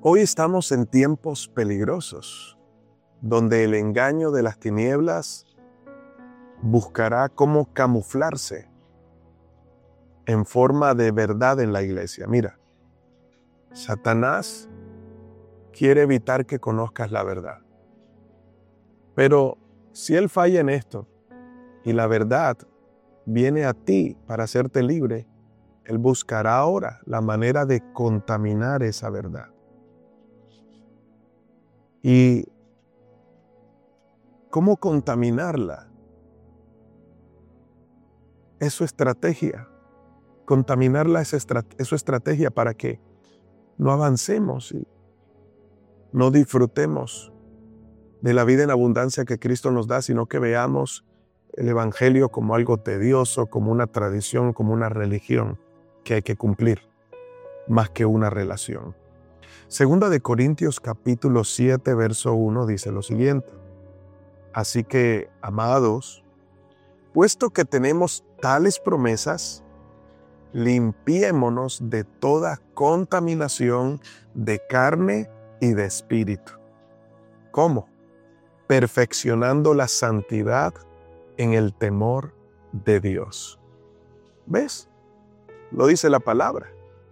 Hoy estamos en tiempos peligrosos, donde el engaño de las tinieblas buscará cómo camuflarse en forma de verdad en la iglesia. Mira, Satanás quiere evitar que conozcas la verdad. Pero si él falla en esto y la verdad viene a ti para hacerte libre, él buscará ahora la manera de contaminar esa verdad. ¿Y cómo contaminarla? Es su estrategia. Contaminarla es su estrategia para que no avancemos y no disfrutemos de la vida en abundancia que Cristo nos da, sino que veamos el Evangelio como algo tedioso, como una tradición, como una religión que hay que cumplir, más que una relación. Segunda de Corintios capítulo 7, verso 1 dice lo siguiente: Así que, amados, puesto que tenemos tales promesas, limpiémonos de toda contaminación de carne y de espíritu. ¿Cómo? Perfeccionando la santidad en el temor de Dios. ¿Ves? Lo dice la palabra.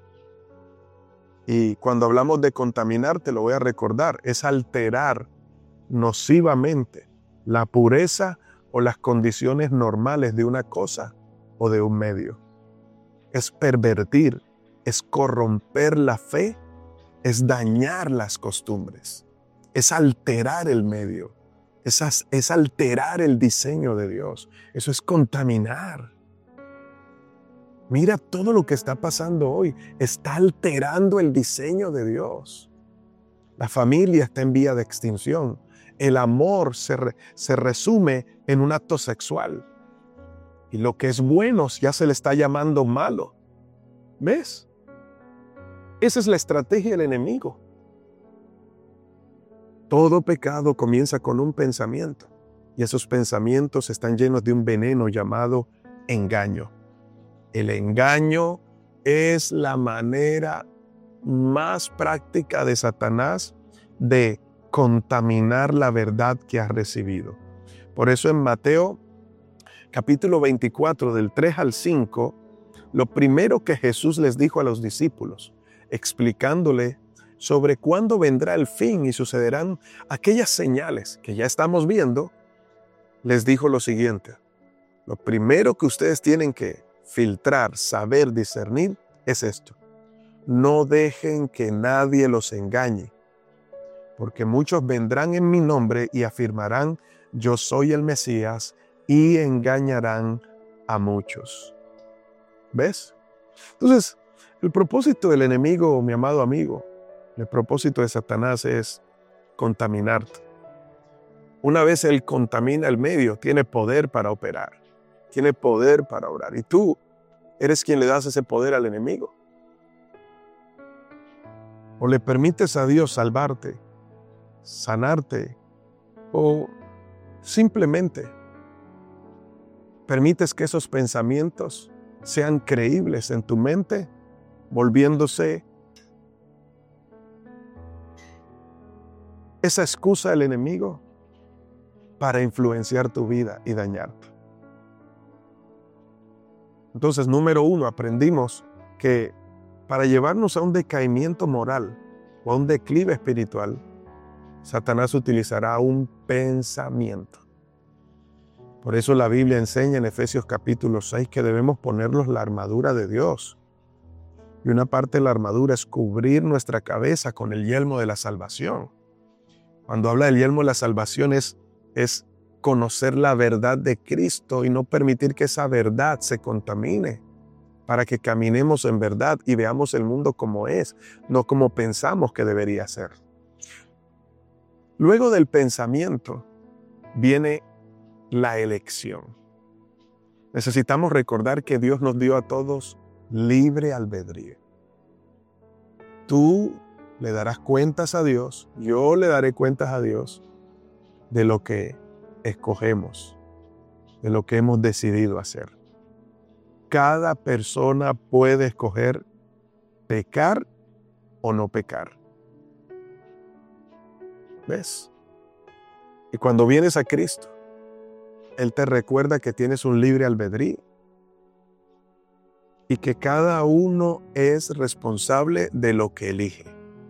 Y cuando hablamos de contaminar, te lo voy a recordar, es alterar nocivamente la pureza o las condiciones normales de una cosa o de un medio. Es pervertir, es corromper la fe, es dañar las costumbres, es alterar el medio, es alterar el diseño de Dios. Eso es contaminar. Mira todo lo que está pasando hoy. Está alterando el diseño de Dios. La familia está en vía de extinción. El amor se resume en un acto sexual. Y lo que es bueno ya se le está llamando malo. ¿Ves? Esa es la estrategia del enemigo. Todo pecado comienza con un pensamiento. Y esos pensamientos están llenos de un veneno llamado engaño. El engaño es la manera más práctica de Satanás de contaminar la verdad que has recibido. Por eso en Mateo capítulo 24, del 3 al 5, lo primero que Jesús les dijo a los discípulos, explicándole sobre cuándo vendrá el fin y sucederán aquellas señales que ya estamos viendo, les dijo lo siguiente: lo primero que ustedes tienen que filtrar, saber, discernir es esto: no dejen que nadie los engañe, porque muchos vendrán en mi nombre y afirmarán: yo soy el Mesías, y engañarán a muchos. ¿Ves? Entonces, el propósito del enemigo, mi amado amigo, el propósito de Satanás es contaminarte. Una vez él contamina el medio, tiene poder para operar, tiene poder para obrar. Y tú eres quien le das ese poder al enemigo. O le permites a Dios salvarte, sanarte, o simplemente permites que esos pensamientos sean creíbles en tu mente, volviéndose esa excusa del enemigo para influenciar tu vida y dañarte. Entonces, número 1, aprendimos que para llevarnos a un decaimiento moral o a un declive espiritual, Satanás utilizará un pensamiento. Por eso la Biblia enseña en Efesios capítulo 6 que debemos ponernos la armadura de Dios. Y una parte de la armadura es cubrir nuestra cabeza con el yelmo de la salvación. Cuando habla del yelmo de la salvación es conocer la verdad de Cristo y no permitir que esa verdad se contamine, para que caminemos en verdad y veamos el mundo como es, no como pensamos que debería ser. Luego del pensamiento viene la elección. Necesitamos recordar que Dios nos dio a todos libre albedrío. Tú le darás cuentas a Dios, yo le daré cuentas a Dios de lo que escogemos, de lo que hemos decidido hacer. Cada persona puede escoger pecar o no pecar. ¿Ves? Y cuando vienes a Cristo, Él te recuerda que tienes un libre albedrío y que cada uno es responsable de lo que elige.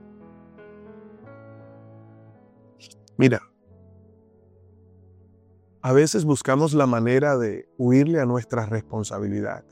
Mira, a veces buscamos la manera de huirle a nuestra responsabilidad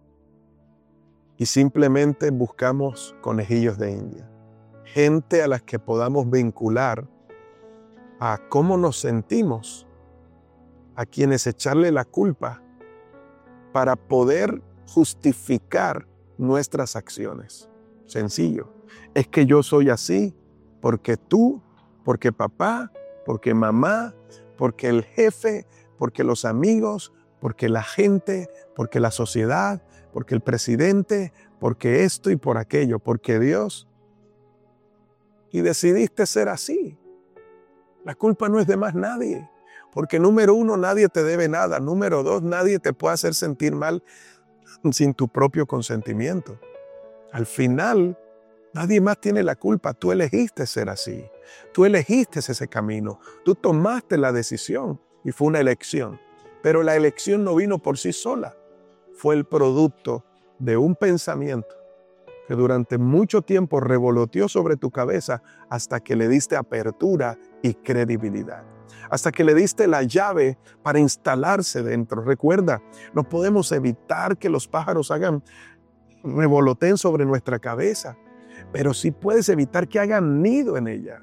y simplemente buscamos conejillos de India, gente a las que podamos vincular a cómo nos sentimos, a quienes echarle la culpa para poder justificar nuestras acciones. Sencillo, es que yo soy así porque tú, porque papá, porque mamá, porque el jefe, porque los amigos, porque la gente, porque la sociedad, porque el presidente, porque esto y por aquello, porque Dios. Y decidiste ser así. La culpa no es de más nadie. Porque número uno, nadie te debe nada. Número dos, nadie te puede hacer sentir mal sin tu propio consentimiento. Al final, nadie más tiene la culpa. Tú elegiste ser así. Tú elegiste ese camino. Tú tomaste la decisión y fue una elección. Pero la elección no vino por sí sola. Fue el producto de un pensamiento que durante mucho tiempo revoloteó sobre tu cabeza hasta que le diste apertura y credibilidad. Hasta que le diste la llave para instalarse dentro. Recuerda, no podemos evitar que los pájaros revoloteen sobre nuestra cabeza, pero sí puedes evitar que hagan nido en ella.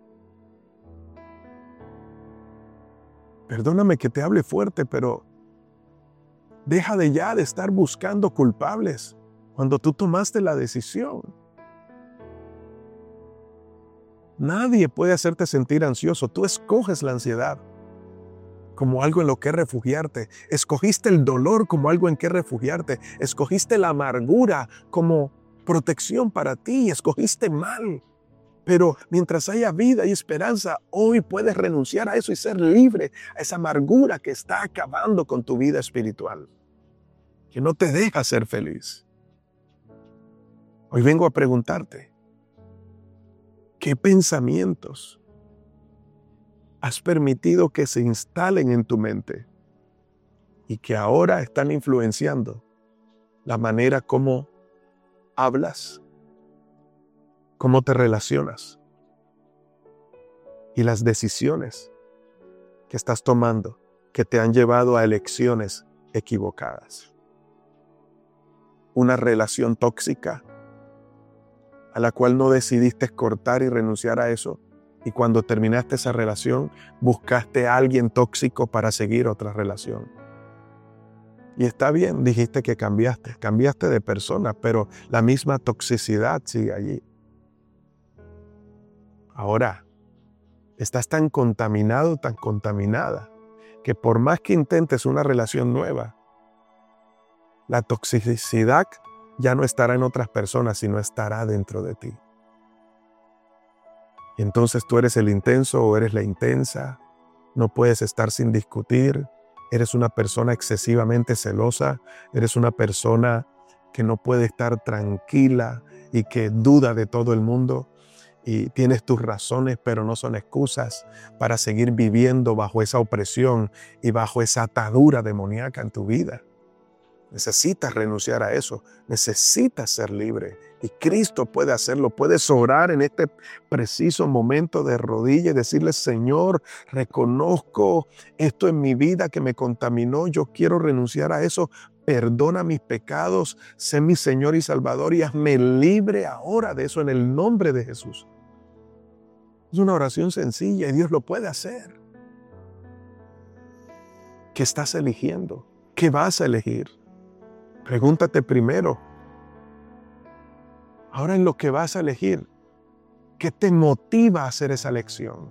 Perdóname que te hable fuerte, pero deja de estar buscando culpables cuando tú tomaste la decisión. Nadie puede hacerte sentir ansioso. Tú escoges la ansiedad como algo en lo que refugiarte. Escogiste el dolor como algo en que refugiarte. Escogiste la amargura como protección para ti. Escogiste mal. Pero mientras haya vida y esperanza, hoy puedes renunciar a eso y ser libre a esa amargura que está acabando con tu vida espiritual, que no te deja ser feliz. Hoy vengo a preguntarte, ¿qué pensamientos has permitido que se instalen en tu mente y que ahora están influenciando la manera como hablas, cómo te relacionas y las decisiones que estás tomando que te han llevado a elecciones equivocadas? Una relación tóxica a la cual no decidiste cortar y renunciar a eso, y cuando terminaste esa relación buscaste a alguien tóxico para seguir otra relación. Y está bien, dijiste que cambiaste de persona, pero la misma toxicidad sigue allí. Ahora, estás tan contaminado, tan contaminada, que por más que intentes una relación nueva, la toxicidad ya no estará en otras personas, sino estará dentro de ti. Y entonces tú eres el intenso o eres la intensa, no puedes estar sin discutir, eres una persona excesivamente celosa, eres una persona que no puede estar tranquila y que duda de todo el mundo, y tienes tus razones, pero no son excusas para seguir viviendo bajo esa opresión y bajo esa atadura demoníaca en tu vida. Necesitas renunciar a eso, necesitas ser libre y Cristo puede hacerlo. Puedes orar en este preciso momento de rodillas y decirle: Señor, reconozco esto en mi vida que me contaminó, yo quiero renunciar a eso, perdona mis pecados, sé mi Señor y Salvador y hazme libre ahora de eso en el nombre de Jesús. Es una oración sencilla y Dios lo puede hacer. ¿Qué estás eligiendo? ¿Qué vas a elegir? Pregúntate primero, ahora en lo que vas a elegir, ¿qué te motiva a hacer esa elección?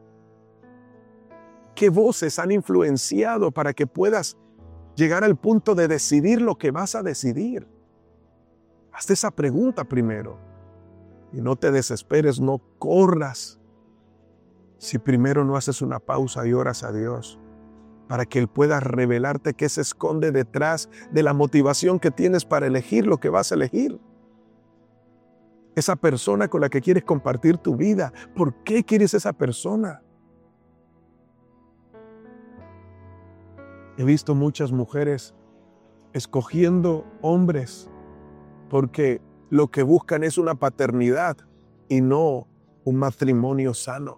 ¿Qué voces han influenciado para que puedas llegar al punto de decidir lo que vas a decidir? Hazte esa pregunta primero y no te desesperes, no corras si primero no haces una pausa y oras a Dios, para que Él pueda revelarte qué se esconde detrás de la motivación que tienes para elegir lo que vas a elegir. esa persona con la que quieres compartir tu vida. ¿Por qué quieres esa persona? He visto muchas mujeres escogiendo hombres porque lo que buscan es una paternidad y no un matrimonio sano.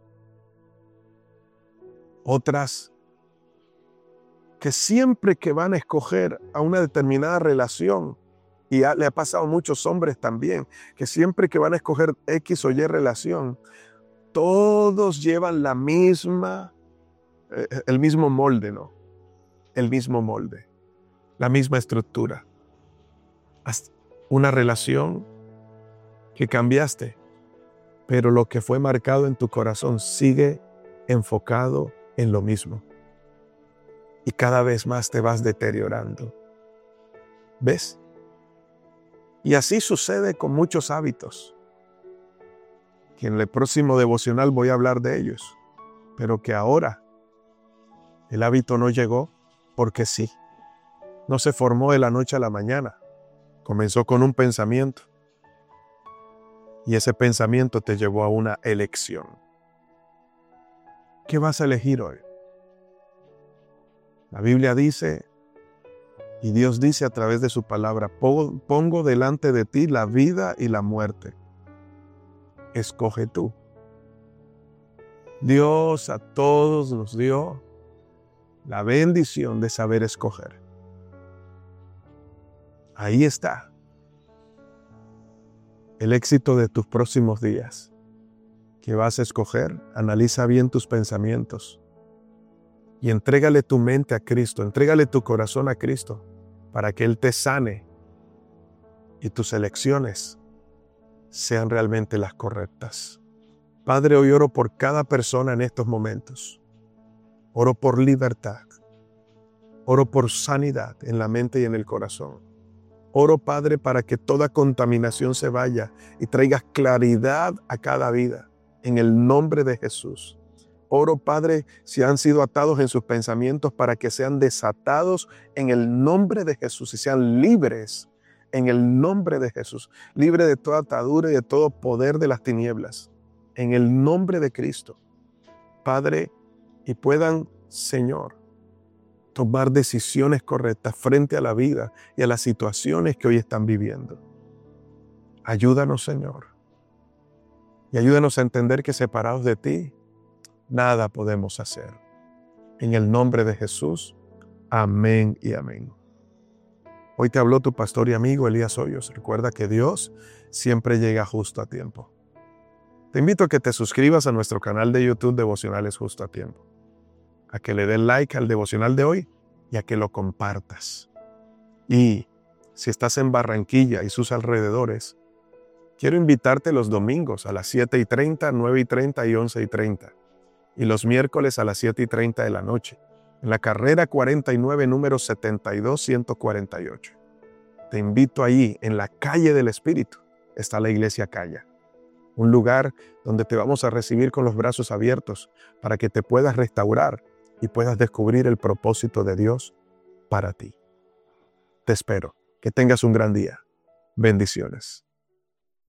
Otras que siempre que van a escoger a una determinada relación, y le ha pasado a muchos hombres también, que siempre que van a escoger X o Y relación, todos llevan el mismo molde, ¿no? El mismo molde, la misma estructura. Una relación que cambiaste, pero lo que fue marcado en tu corazón sigue enfocado en lo mismo. Y cada vez más te vas deteriorando. ¿Ves? Y así sucede con muchos hábitos, que en el próximo devocional voy a hablar de ellos, pero que ahora el hábito no llegó porque sí. No se formó de la noche a la mañana. Comenzó con un pensamiento. Y ese pensamiento te llevó a una elección. ¿Qué vas a elegir hoy? La Biblia dice, y Dios dice a través de su palabra, pongo delante de ti la vida y la muerte. Escoge tú. Dios a todos nos dio la bendición de saber escoger. Ahí está el éxito de tus próximos días. ¿Qué vas a escoger? Analiza bien tus pensamientos y entrégale tu mente a Cristo, entrégale tu corazón a Cristo para que Él te sane y tus elecciones sean realmente las correctas. Padre, hoy oro por cada persona en estos momentos. Oro por libertad. Oro por sanidad en la mente y en el corazón. Oro, Padre, para que toda contaminación se vaya y traigas claridad a cada vida. En el nombre de Jesús. Oro, Padre, si han sido atados en sus pensamientos, para que sean desatados en el nombre de Jesús y sean libres en el nombre de Jesús. Libre de toda atadura y de todo poder de las tinieblas. En el nombre de Cristo. Padre, y puedan, Señor, tomar decisiones correctas frente a la vida y a las situaciones que hoy están viviendo. Ayúdanos, Señor. Y ayúdanos a entender que separados de ti, nada podemos hacer. En el nombre de Jesús, amén y amén. Hoy te habló tu pastor y amigo Elías Hoyos. Recuerda que Dios siempre llega justo a tiempo. Te invito a que te suscribas a nuestro canal de YouTube Devocionales Justo a Tiempo, a que le des like al devocional de hoy y a que lo compartas. Y si estás en Barranquilla y sus alrededores, quiero invitarte los domingos a las 7:30, 9:30 y 11:30, y los miércoles a las 7:30 de la noche, en la carrera 49, número 72148. Te invito allí, en la calle del Espíritu, está la Iglesia Calla, un lugar donde te vamos a recibir con los brazos abiertos para que te puedas restaurar y puedas descubrir el propósito de Dios para ti. Te espero. Que tengas un gran día. Bendiciones.